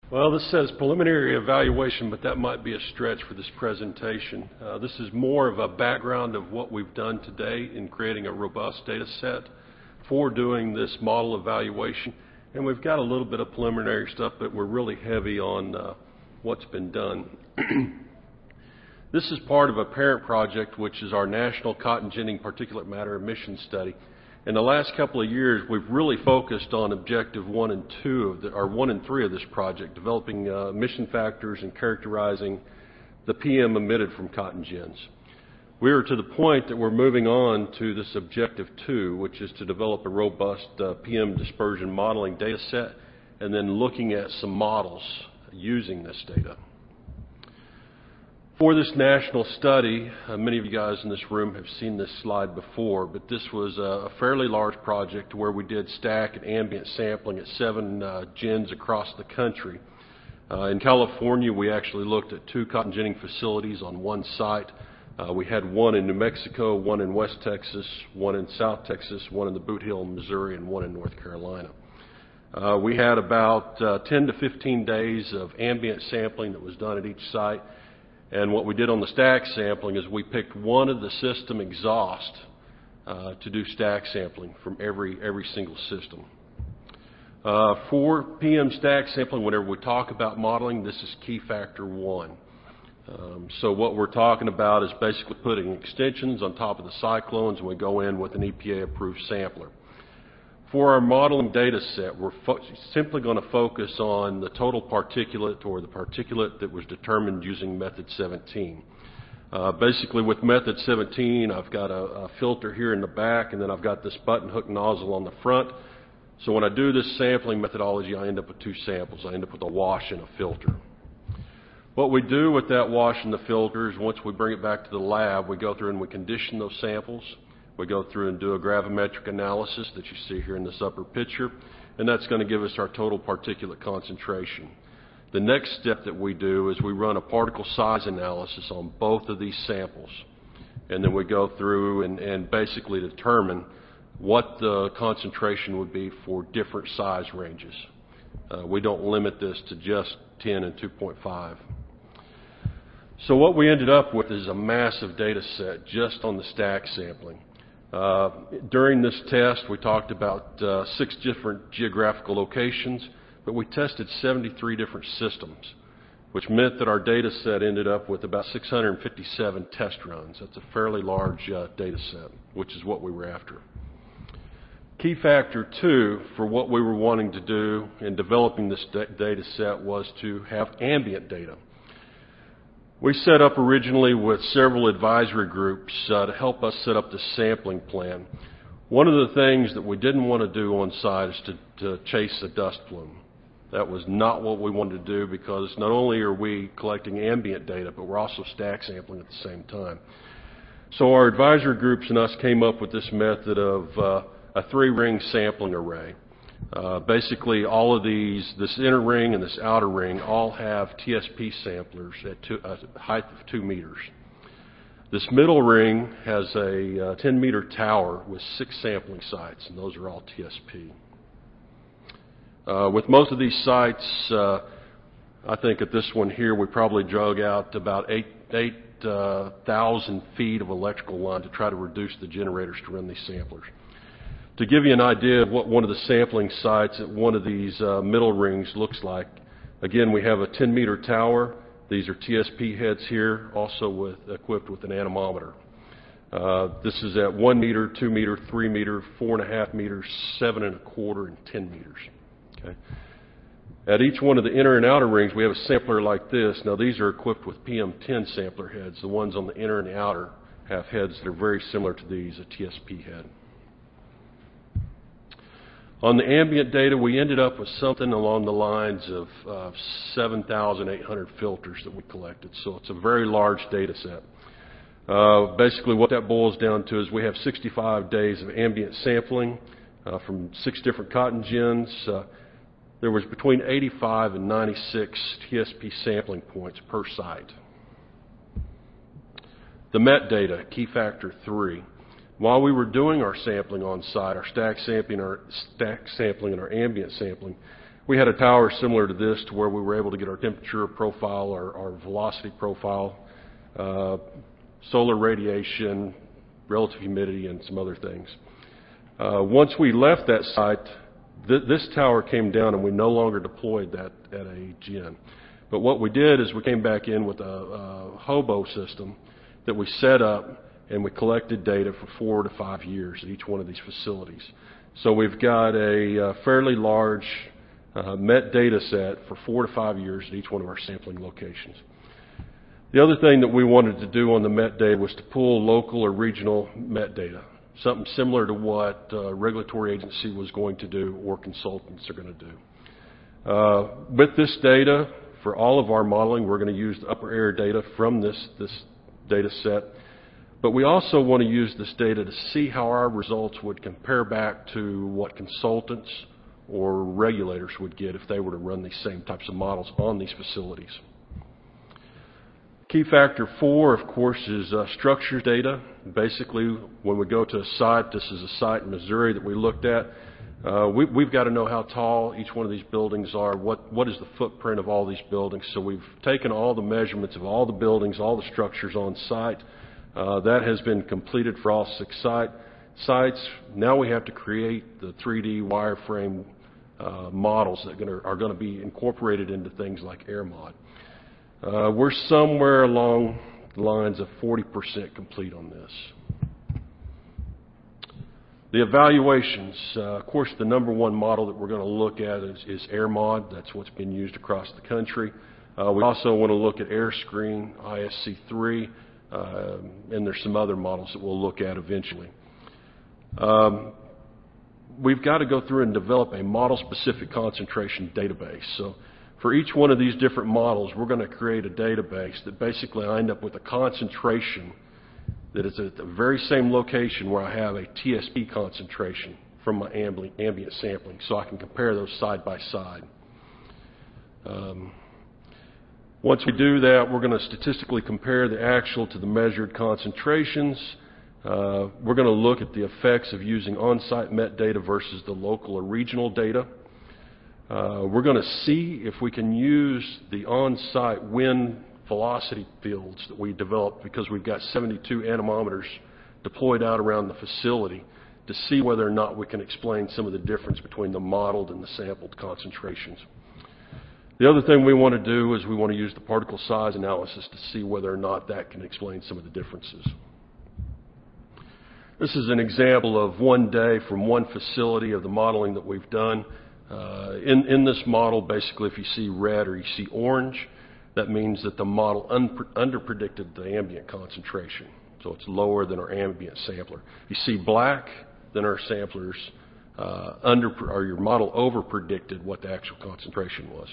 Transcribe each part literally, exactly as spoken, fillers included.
Well, this says preliminary evaluation, but that might be a stretch for this presentation. Uh, this is more of a background of what we've done today in creating a robust data set for doing this model evaluation. And we've got a little bit of preliminary stuff, but we're really heavy on uh, what's been done. This is part of a parent project, which is our National Cotton Ginning Particulate Matter Emission Study. In the last couple of years, we've really focused on objective one and two, of the, or one and three of this project, developing uh, emission factors and characterizing the P M emitted from cotton gins. We are to the point that we're moving on to this objective two, which is to develop a robust uh, P M dispersion modeling data set, and then looking at some models using this data. For this national study, uh, many of you guys in this room have seen this slide before, but this was a fairly large project where we did stack and ambient sampling at seven uh, gins across the country. Uh, in California, we actually looked at two cotton ginning facilities on one site. Uh, we had one in New Mexico, one in West Texas, one in South Texas, one in the Boot Hill, Missouri, and one in North Carolina. Uh, we had about uh, ten to fifteen days of ambient sampling that was done at each site. And what we did on the stack sampling is we picked one of the system exhaust uh, to do stack sampling from every, every single system. Uh, for P M stack sampling, whenever we talk about modeling, this is key factor one. Um, so what we're talking about is basically putting extensions on top of the cyclones, and we go in with an E P A-approved sampler. For our modeling data set, we're simply going to focus on the total particulate, or the particulate that was determined using method seventeen. Uh, basically with method seventeen, I've got a, a filter here in the back, and then I've got this button hook nozzle on the front. So when I do this sampling methodology, I end up with two samples. I end up with a wash and a filter. What we do with that wash and the filter is once we bring it back to the lab, we go through and we condition those samples. We go through and do a gravimetric analysis that you see here in this upper picture, and that's going to give us our total particulate concentration. The next step that we do is we run a particle size analysis on both of these samples, and then we go through and, and basically determine what the concentration would be for different size ranges. Uh, we don't limit this to just ten and two point five. So what we ended up with is a massive data set just on the stack sampling. Uh, during this test, we talked about uh, six different geographical locations, but we tested seventy-three different systems, which meant that our data set ended up with about six hundred fifty-seven test runs. That's a fairly large uh, data set, which is what we were after. Key factor two for what we were wanting to do in developing this data set was to have ambient data. We set up originally with several advisory groups uh, to help us set up the sampling plan. One of the things that we didn't want to do on site is to, to chase a dust plume. That was not what we wanted to do, because not only are we collecting ambient data, but we're also stack sampling at the same time. So our advisory groups and us came up with this method of uh, a three-ring sampling array. Uh, basically, all of these, this inner ring and this outer ring, all have T S P samplers at two, a height of two meters. This middle ring has a uh, ten meter tower with six sampling sites, and those are all T S P. Uh, with most of these sites, uh, I think at this one here, we probably drug out about eight, eight uh, thousand feet of electrical line to try to reduce the generators to run these samplers. To give you an idea of what one of the sampling sites at one of these uh, middle rings looks like, again, we have a ten meter tower. These are T S P heads here, also with, equipped with an anemometer. Uh, this is at one meter, two meter, three meter, four and a half meters, seven and a quarter, and ten meters. Okay. At each one of the inner and outer rings, we have a sampler like this. Now, these are equipped with P M ten sampler heads. The ones on the inner and the outer have heads that are very similar to these, a T S P head. On the ambient data, we ended up with something along the lines of uh, seven thousand eight hundred filters that we collected. So it's a very large data set. Uh, basically, what that boils down to is we have sixty-five days of ambient sampling uh, from six different cotton gins. Uh, there was between eighty-five and ninety-six T S P sampling points per site. The met data, key factor three. While we were doing our sampling on site, our stack sampling, our stack sampling and our ambient sampling, we had a tower similar to this to where we were able to get our temperature profile, our, our velocity profile, uh, solar radiation, relative humidity, and some other things. Uh, once we left that site, th this tower came down and we no longer deployed that at a gin. But what we did is we came back in with a, a hobo system that we set up, and we collected data for four to five years at each one of these facilities. So we've got a, a fairly large uh, met data set for four to five years at each one of our sampling locations. The other thing that we wanted to do on the met data was to pull local or regional met data, something similar to what a regulatory agency was going to do or consultants are going to do. Uh, with this data, for all of our modeling, we're going to use the upper air data from this, this data set. But we also want to use this data to see how our results would compare back to what consultants or regulators would get if they were to run these same types of models on these facilities. Key factor four, of course, is uh, structure data. Basically, when we go to a site, this is a site in Missouri that we looked at, uh, we, we've got to know how tall each one of these buildings are, what, what is the footprint of all these buildings. So we've taken all the measurements of all the buildings, all the structures on site. Uh, that has been completed for all six site, sites. Now we have to create the three D wireframe uh, models that gonna, are going to be incorporated into things like AirMod. Uh, we're somewhere along the lines of forty percent complete on this. The evaluations, uh, of course, the number one model that we're going to look at is, is AirMod. That's what's been used across the country. Uh, we also want to look at AirScreen, I S C three. Uh, and there's some other models that we'll look at eventually. Um, we've got to go through and develop a model-specific concentration database. So for each one of these different models, we're going to create a database that basically I end up with a concentration that is at the very same location where I have a T S P concentration from my ambient, ambient sampling, so I can compare those side by side. Um, Once we do that, we're going to statistically compare the actual to the measured concentrations. Uh, we're going to look at the effects of using on-site met data versus the local or regional data. Uh, we're going to see if we can use the on-site wind velocity fields that we developed, because we've got seventy-two anemometers deployed out around the facility, to see whether or not we can explain some of the difference between the modeled and the sampled concentrations. The other thing we want to do is we want to use the particle size analysis to see whether or not that can explain some of the differences. This is an example of one day from one facility of the modeling that we've done. Uh, in, in this model, basically, if you see red or you see orange, that means that the model underpredicted the ambient concentration. So it's lower than our ambient sampler. If you see black, then our samplers uh, under, or your model overpredicted what the actual concentration was.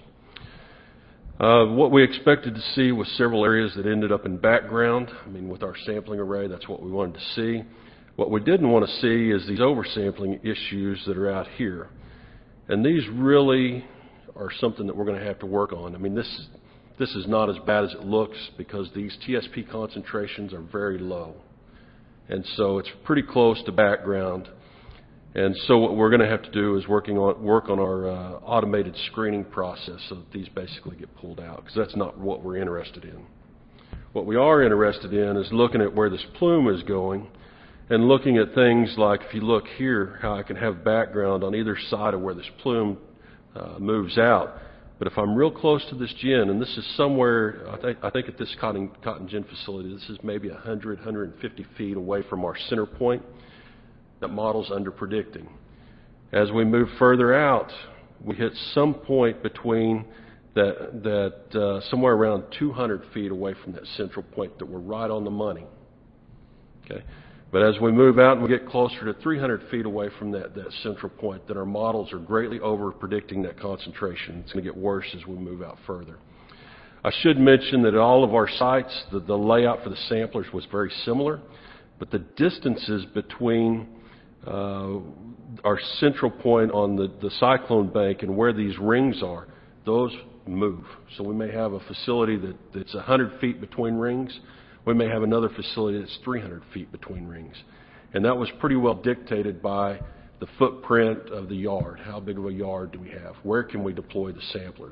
Uh, what we expected to see was several areas that ended up in background. I mean, with our sampling array, that's what we wanted to see. What we didn't want to see is these oversampling issues that are out here. And these really are something that we're going to have to work on. I mean, this, this is not as bad as it looks, because these T S P concentrations are very low. And so it's pretty close to background. And so what we're going to have to do is working on, work on our uh, automated screening process so that these basically get pulled out, because that's not what we're interested in. What we are interested in is looking at where this plume is going, and looking at things like, if you look here, how I can have background on either side of where this plume uh, moves out. But if I'm real close to this gin, and this is somewhere, I think, I think at this cotton, cotton gin facility, this is maybe one hundred, one hundred fifty feet away from our center point. That model's under-predicting. As we move further out, we hit some point between that, that uh, somewhere around two hundred feet away from that central point, that we're right on the money. Okay? But as we move out and we get closer to three hundred feet away from that, that central point, then our models are greatly over-predicting that concentration. It's going to get worse as we move out further. I should mention that at all of our sites, the, the layout for the samplers was very similar, but the distances between Uh, our central point on the, the cyclone bank and where these rings are, those move. So we may have a facility that, that's one hundred feet between rings. We may have another facility that's three hundred feet between rings. And that was pretty well dictated by the footprint of the yard. How big of a yard do we have? Where can we deploy the samplers?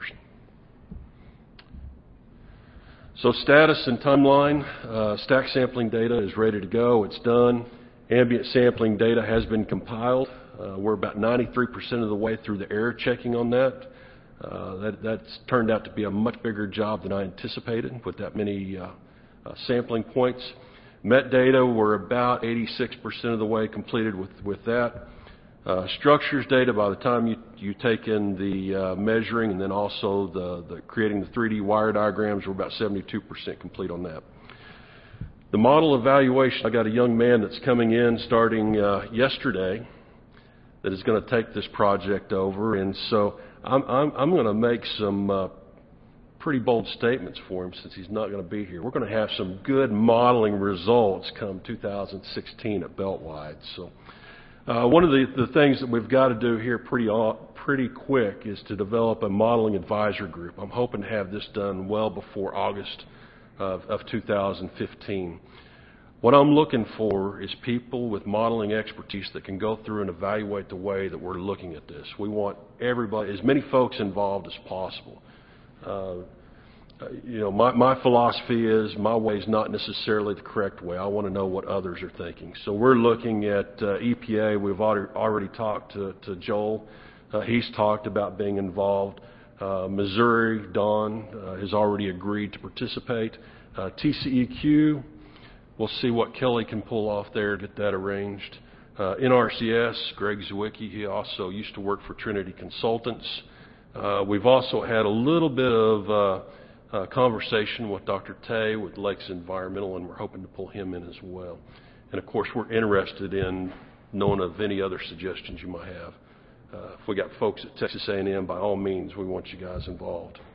So status and timeline, uh, stack sampling data is ready to go. It's done. Ambient sampling data has been compiled. Uh, we're about ninety-three percent of the way through the error checking on that. Uh, that. That's turned out to be a much bigger job than I anticipated with that many uh, uh, sampling points. Metadata, we're about eighty-six percent of the way completed with, with that. Uh, structures data, by the time you, you take in the uh, measuring and then also the, the creating the three D wire diagrams, we're about seventy-two percent complete on that. The model evaluation, I got a young man that's coming in starting uh, yesterday that is going to take this project over, and so I'm, I'm, I'm going to make some uh, pretty bold statements for him since he's not going to be here. We're going to have some good modeling results come two thousand sixteen at Beltwide. So. Uh, one of the, the things that we've got to do here pretty pretty quick is to develop a modeling advisor group. I'm hoping to have this done well before August of, of two thousand fifteen. What I'm looking for is people with modeling expertise that can go through and evaluate the way that we're looking at this. We want everybody, as many folks involved as possible. Uh, You know, my, my philosophy is my way is not necessarily the correct way. I want to know what others are thinking. So we're looking at uh, E P A. We've already, already talked to, to Joel. Uh, he's talked about being involved. Uh, Missouri, Don, uh, has already agreed to participate. Uh, T C E Q, we'll see what Kelly can pull off there to get that arranged. Uh, N R C S, Greg Zwicky, he also used to work for Trinity Consultants. Uh, we've also had a little bit of uh, Uh, conversation with Doctor Tay with Lakes Environmental, and we're hoping to pull him in as well. And of course, we're interested in knowing of any other suggestions you might have. Uh, if we got folks at Texas A and M, by all means, we want you guys involved.